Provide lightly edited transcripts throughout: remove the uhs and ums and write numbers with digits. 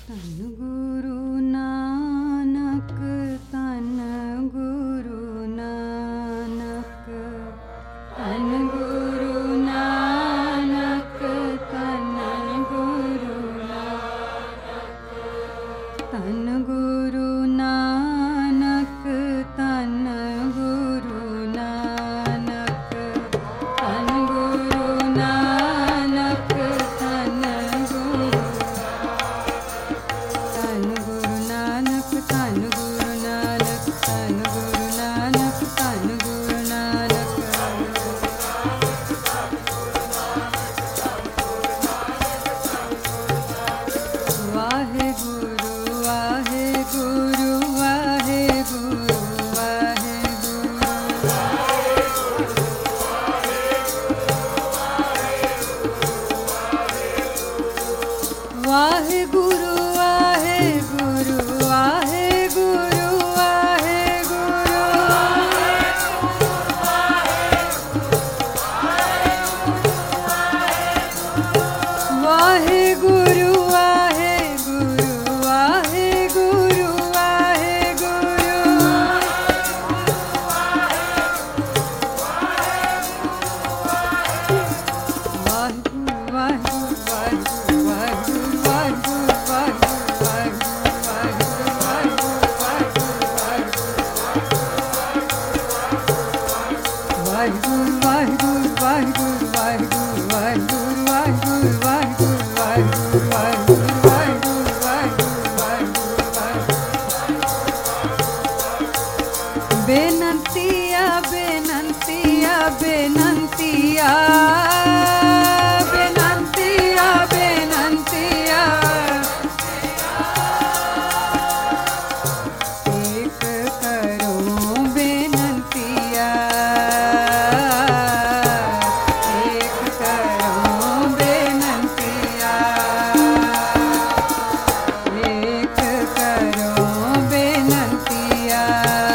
धन गुरु नानक, धन गुरु नानक, धन गुरु नानक, धन गुरु नानक, धन गुरु नानक, धन गुरु नानक, धन गुरु नानक, धन गुरु नानक, धन गुरु नानक, धन गुरु नानक, धन गुरु नानक। वाहेगुरु वाहेगुरु वाहेगुरु वाहेगुरु वाहेगुरु वाहेगुरु वाहेगुरु वाहेगुरु बेनंतिया बेनंतिया बेनंतिया बेनंतिया बेनंतिया एक करो बेनंतिया एक करो बेनंतिया एक करो बेनंतिया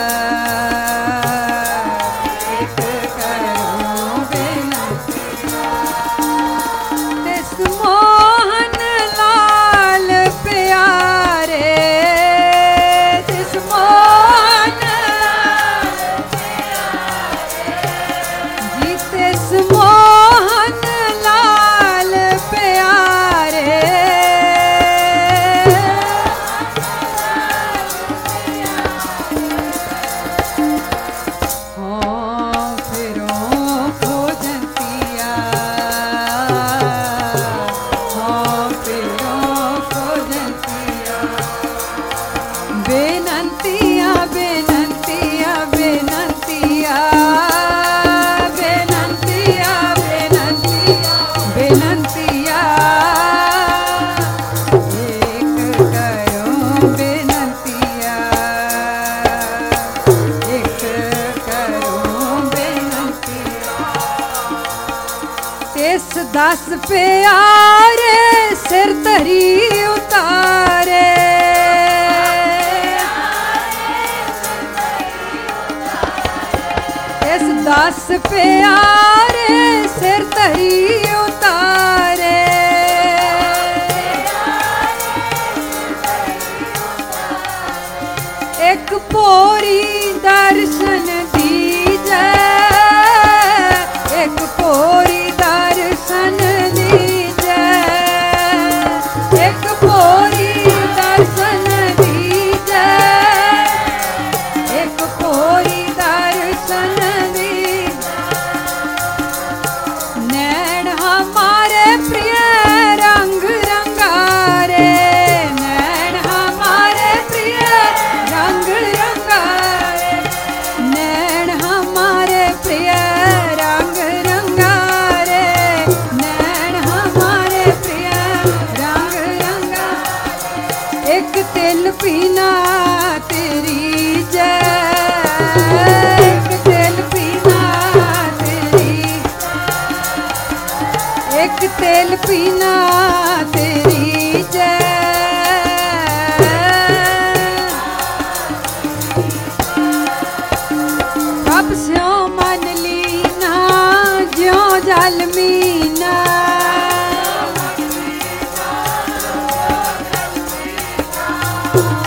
मोहन लाल प्यारे तिस मोहन जी तिस मोहन लाल प्यारे हो फिरो खोजंतिया बेनंतिया बेनंतिया बेनंतिया बेनंतिया बेनंतिया बेनंतिया एक करो बेनंतिया एक करो बेनंतिया तिस दस प्यारे सिर धरी उतारे दस प्यारे सिर धरी उतारे एक पोरी दर्शन दीजे एक पोरी दर्शन दीजे एक पोरी दर्शन दीजे एक पोरी दर्शन नैन हमारे प्रिय रंग रंगारे नैन हमारे प्रिय रंग रंगारे नैन हमारे प्रिय रंग रंगारे नैन हमारे प्रिय रंग रंगारे एक तिल पीना तेरी जय एक तिल पीना एक तेल पीना तेरी जय कब स्यों मन लीना ज्यों जल मीना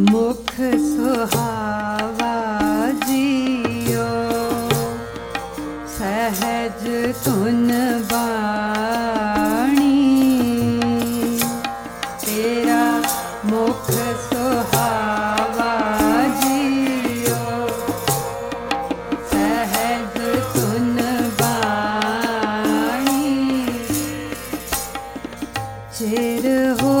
मुख सुहावा जियो सहज तुन बाणी तेरा मुख सुहावा जियो सहज तुन बाणी चिर हो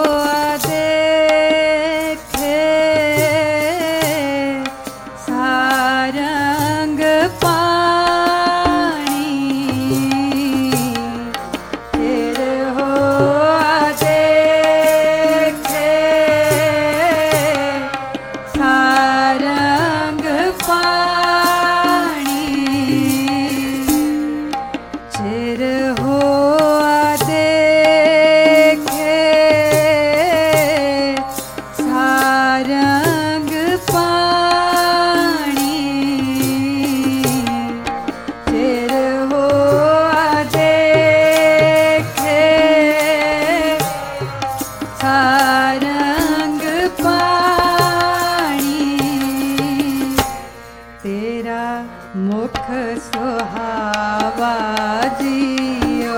मुख सुहावा जियो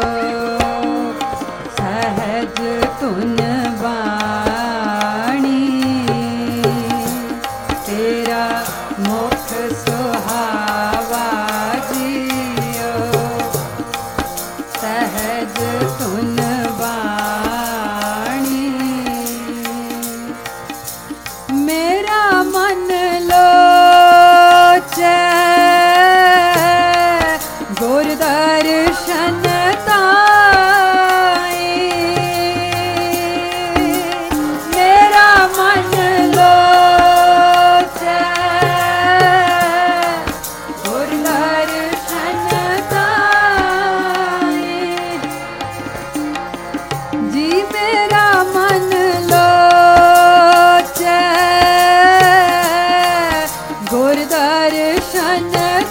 सहज तुन बाणी तेरा मुख सुहावा जियो सहज तुन बाणी मेरा मन लोचे गुर दर्शन ताई मेरा मन लोचे गुर दर्शन ताई जी मेरा मन लोचे गुर दर्शन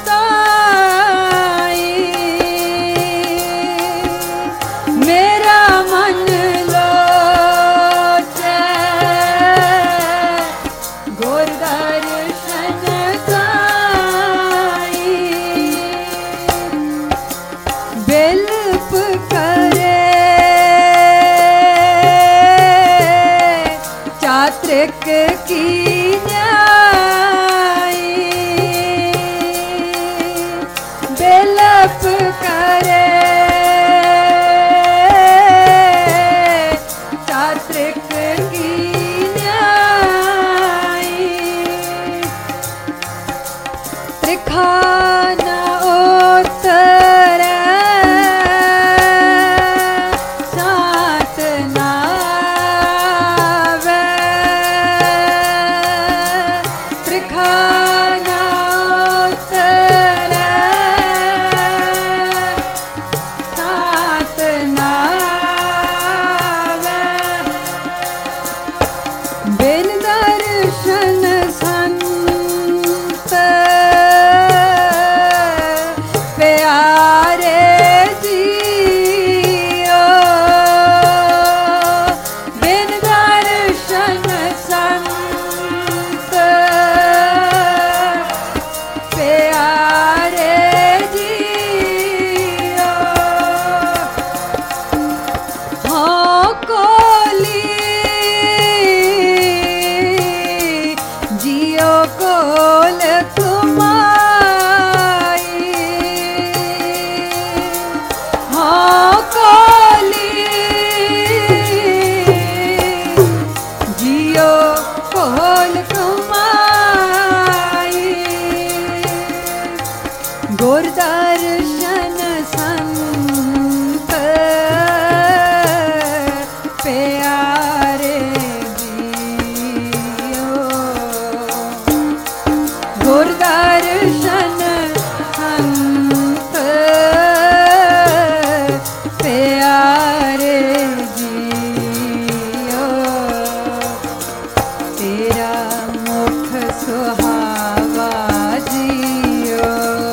चात्रिक की न्यायी बिलप करे चात्रिक की न्यायी त्रिखाना उत्तरे बिन दर्शन संत प्यारे जियो बिन दर्शन संत प्यारे जियो हाँ कोली कोल कुमाई हाँ कोली जियो कोल कुमाई गुर दर्शन संत प्यारे गुर दर्शन संत प्यारे जियो तेरा मुख सुहावा जियो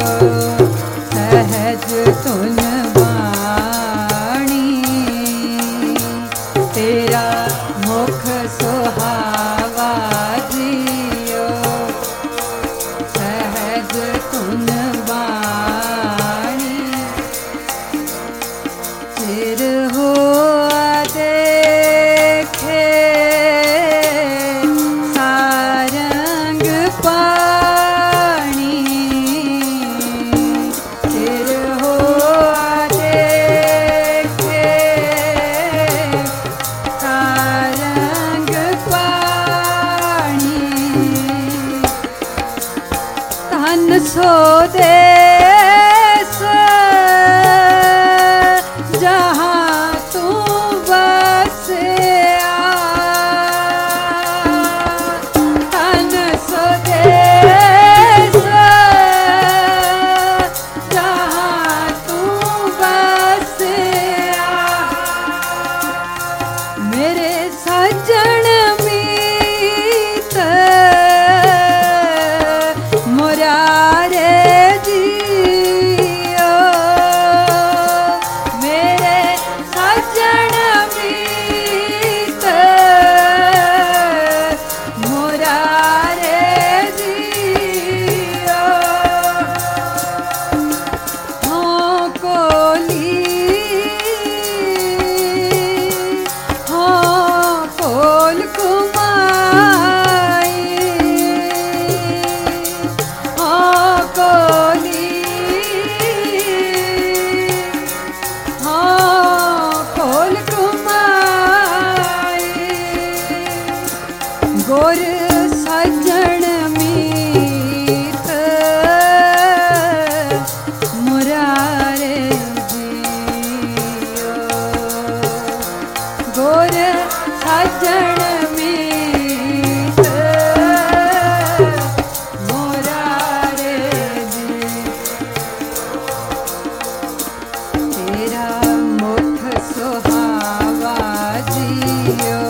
सहज तुन बाणी तेरा मुख सज्जन मीत मुरारे जियो मेरे सज्जन मीत मुरारे जियो हो कोली हो कोल कुमाई हो कोली हो कोल कुमाई गोर सज्जन मीत मुरारे जियो गोर सज्जन मीत मुरारे जियो तेरा मुख सुहावा जियो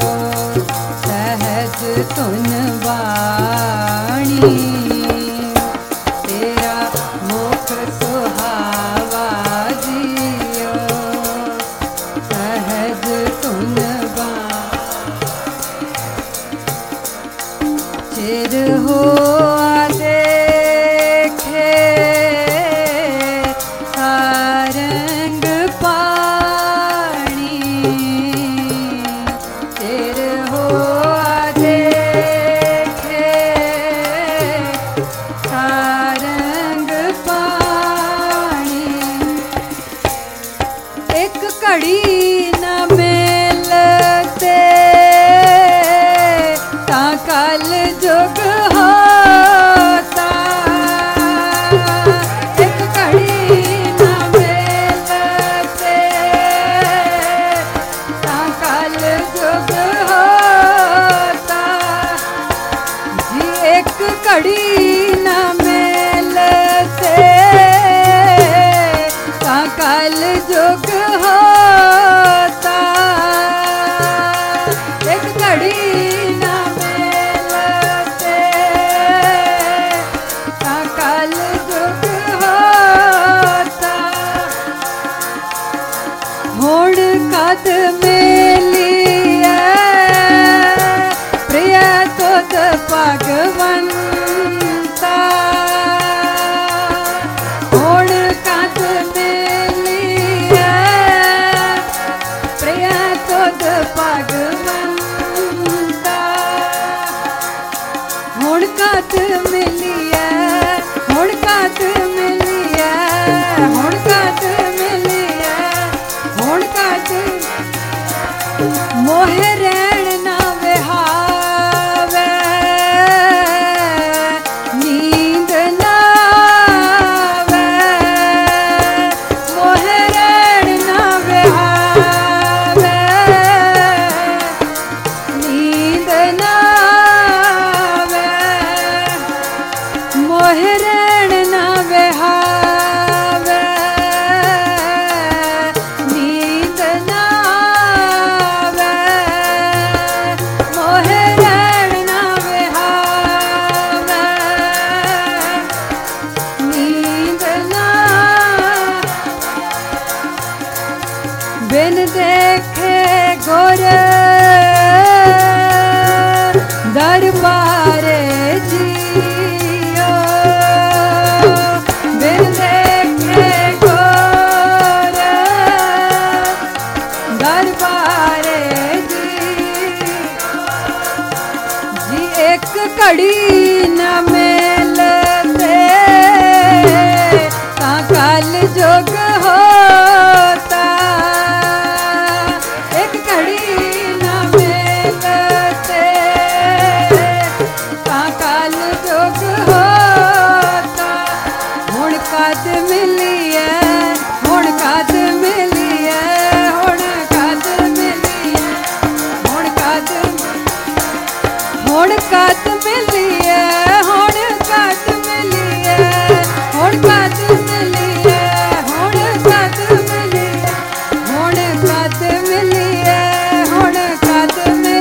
सहज तुन वाणी तेरा मुख सुहावा जियो सहज तुन चिर हो देखे सारंग पाणी चिर हो देखे सारंग पाणी एक घड़ी न मिलते ता कल जुग होता एक घड़ी न मिलते ता कल जुग होता जी एक घड़ी न मिलते ता कल जुग होता एक घड़ी न मिलते ता कल जुग होता हुण कद मिलिए प्रिय तुद भगवंता हुण कद मिलिए प्रिय तुद भगवंता हुण कद मिलिए हुण कद मिलिए हुण कद मिलिए हुण कद मोह रैण ना विहावे नींद ना आवे मोह रैण ना विहावे नींद ना आवे मोह रैण ना विहावे नींद ना आवे मोह रैण ना विहावे नींद ना बिन देखे गोर दरबारे जियो बिन देखे गोर दरबारे जी एक घड़ी न मिलते ता कल जुग होता एक घड़ी न मिलते ता कल जुग होता हुण कद मिलिए हुण कद मिलिए हुण कद मिलिए हुण कद हुण कद मिलिए हुण कद मिलिए हुण कद मिलिए हुण कद मिलिए हुण कद मिलिए हुण कद मिलिए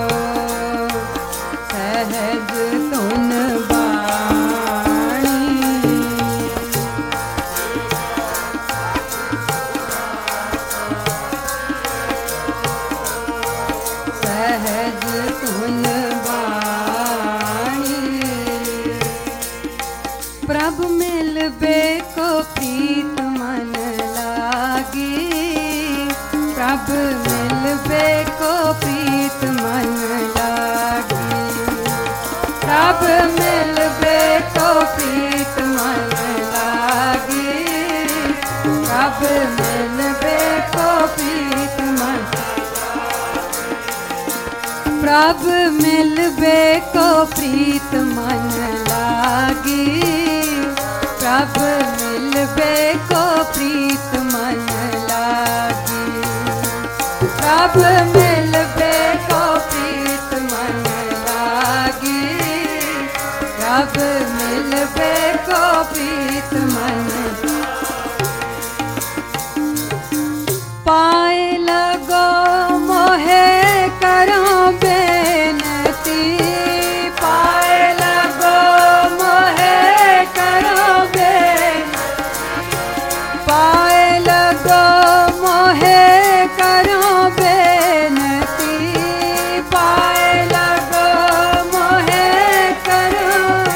प्रीत मन लागी। प्रभ मिलबे को प्रीत मन लागी। प्रभ मिलबे को प्रीत मन। प्रभ मिलबे को प्रीत मन लागी। प्रभ मिलबे को प्रीत मन लागी। प्रभ मिलबे को प्रीत मन लागी। प्रभ मिलबे को प्रीत मन। पाए लगो मोहे करो बेनती। पाए लगो मोहे करो बेनती। पाए लगो मोहे करो बेनती। पाए लगो मोहे करो।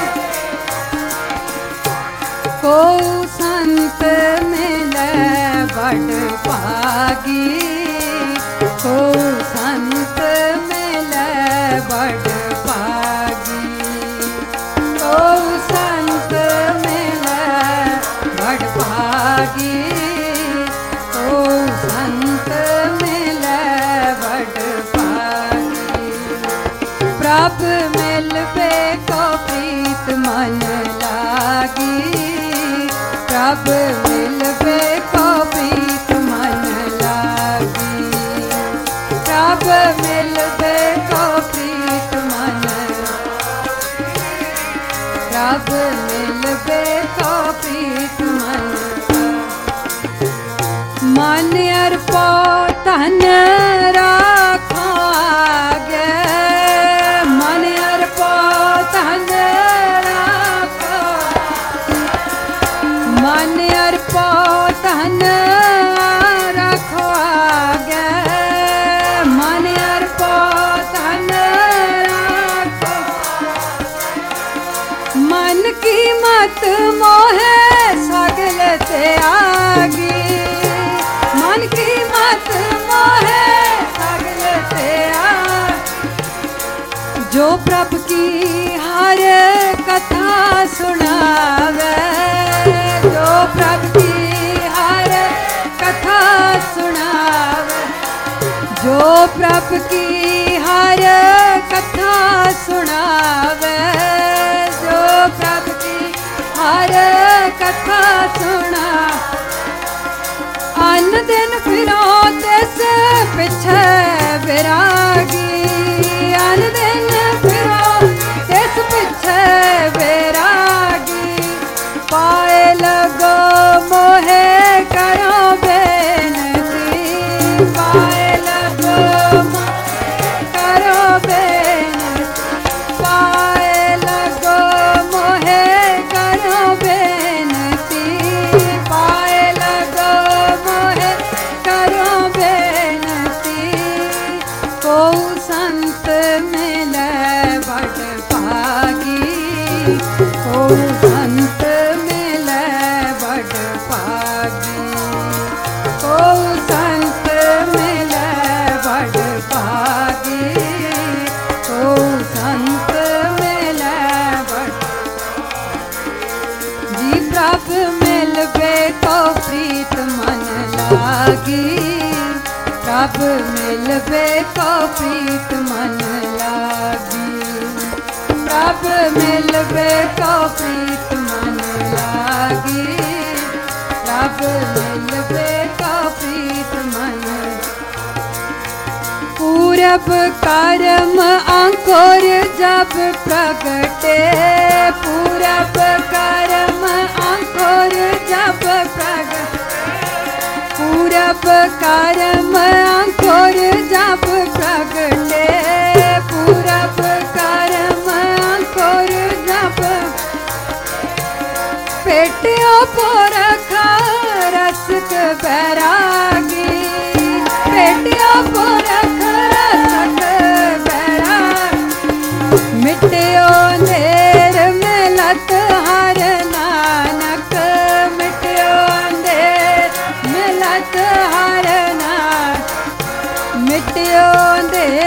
को संत मिले बड़ पागी। को संत मिले बड़ पागी। को संत मिले बड़ पागी। को संत मिले बड़ पागी। प्रभ मिलबे को प्रीत मन लागी। प्रभ मिलबे को प्रीत मन लागी। प्रभ मिलबे को प्रीत मन। प्रभ मिलबे को प्रीत मन। मन अर्पो तन राखो आगे। मन अर्पो तन राखो। मन अर्पो तन राखो आगे। मन अर्पो तन राखो। मन की मत मोहे सगल त्यागी। मन की मत मोहे सगल त्यागी। जो प्रभु की हर कथा सुनावे। जो प्रभु की हर कथा सुनावे। जो प्रभु की हर कथा सुनावे। जो प्रभु की हर कथा सुना। अन दिन फिरो तिस पिछे विरागी। अन दिन फिरो तिस पिछे विरागी। पाए लगो मोहे करो बेनती। पाए लगो मोहे करो बेनती। पाए लगो मोहे करो बेनती। पाए लगो मोहे करो बेनती। को संत मिले बड़ पागी। को संत मिले बड़ पागी। को संत मिले बड़ पागी। को संत मिले बड़। जी प्रभ मिलबे को प्रीत मन लागी। प्रभ मिलबे को प्रीत मन लागी। प्रभ मिलबे को प्रीत मन लागी। प्रभ मिलबे को प्रीत मन। पूरब कर्म अंकुर जब प्रगटे। पूरब कर्म अंकुर जब प्रगटे। पूरब कर्म अंकुर जब प्रगटे। पूरब कर्म अंकुर जब। पेटियो पुरखा रसक बैरागी। पेटियो पुरखा रसक बैरागी। मिट्टियो अंधेर मिलत हर नानक। मिट्टियो अंधेर मिलत हर नानक। मिट्टियो अंधेर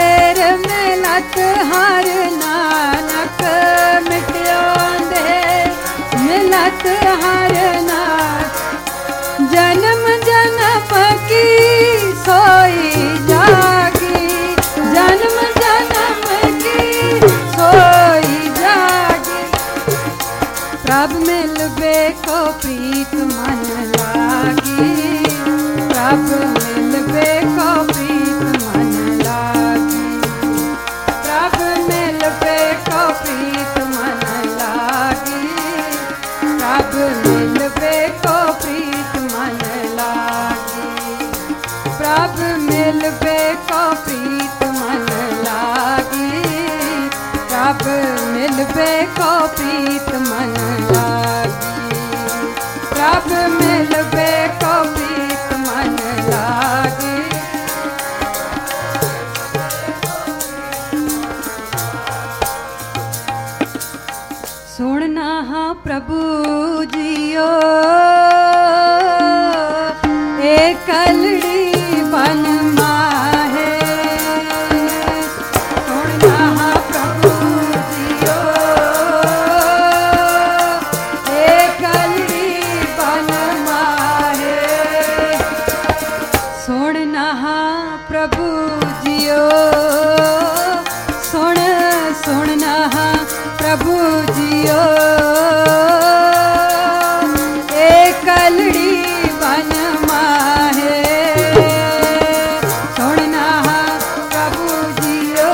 को प्रीत मन लागी, प्रभ मिलबे को प्रीत मन लागी। सुनना हाँ प्रभु जियो एक कलड़ी बन माहे, सुनना हाँ प्रभु जियो एक कलड़ी बन माहे, सुनना हाँ प्रभु जियो सुनना हाँ प्रभु जियो एक कलड़ी बन माहे, सुनना हाँ प्रभु जियो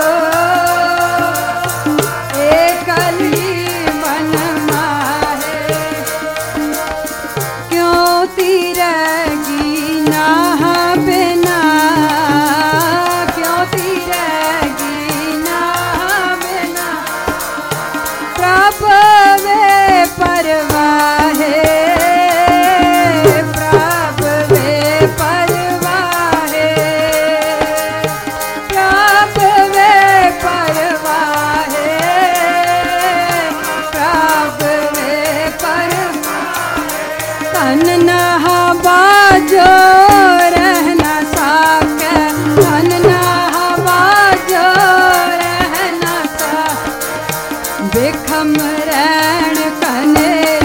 एक कलड़ी बन माहे। क्यों तीरगी ना बिना, क्यों तीरगी ना बिना, प्रभ वे परवाहे, प्रभ वे परवाहे, प्रभ वे परवाहे, प्रभ वे परवाहे। तन नहा बाजो रहना साके, तन नहा बाजो रहना सा, बिखम रैन कने